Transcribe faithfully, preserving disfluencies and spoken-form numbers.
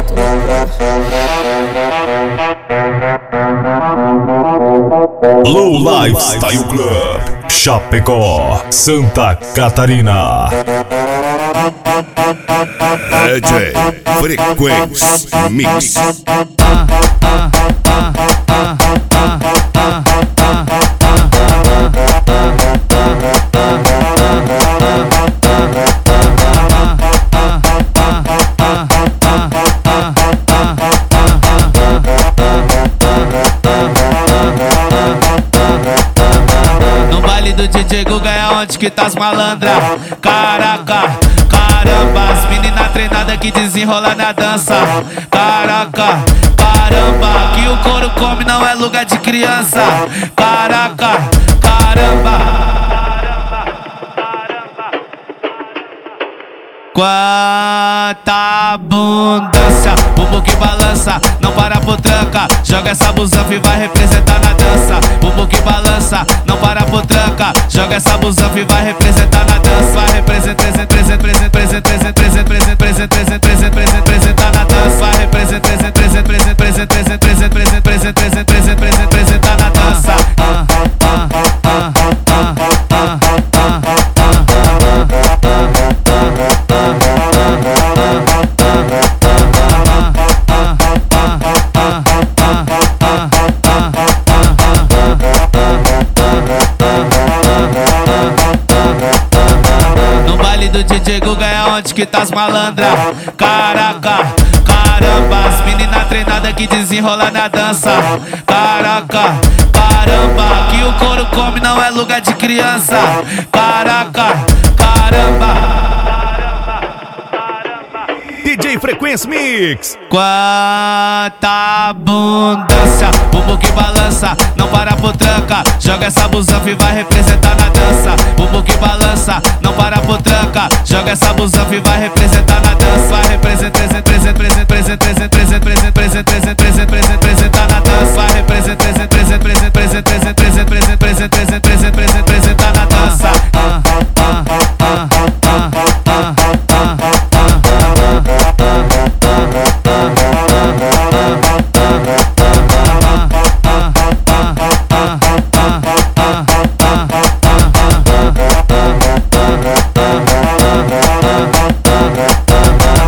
quatro Low Lifestyle Club, Chapecó, Santa Catarina. D J Frequência Mix. No baile do D J Guga é onde que tá as malandra. Caraca, caramba, as meninas treinadas que desenrola na dança. Caraca, caramba, que o couro come não é lugar de criança. Caraca, caramba. Quanta abundância, bumbum que balança, não para por tranca. Joga essa busanfa e vai representar na dança. Bumbum que balança, não para por tranca. Joga essa busanfa e vai representar na dança. Vai representar, representar, representar, representar, representar, representar, representar na dança. Vai representar, representar, representar, representar, representar, representar na dança. No baile do D J Guga é onde que tá as malandra. Caraca, caramba, as meninas treinadas que desenrola na dança. Caraca, caramba, que o couro come não é lugar de criança. Caraca, caramba. D J Frequência Mix. Quanta abundância, bumbum que balança, não para por tranca. Joga essa busanfa e vai representar na dança. Bumbum que balança, não para por tranca. Joga essa busanfa e vai representar na dança. Vai representar, representar, representar, representar.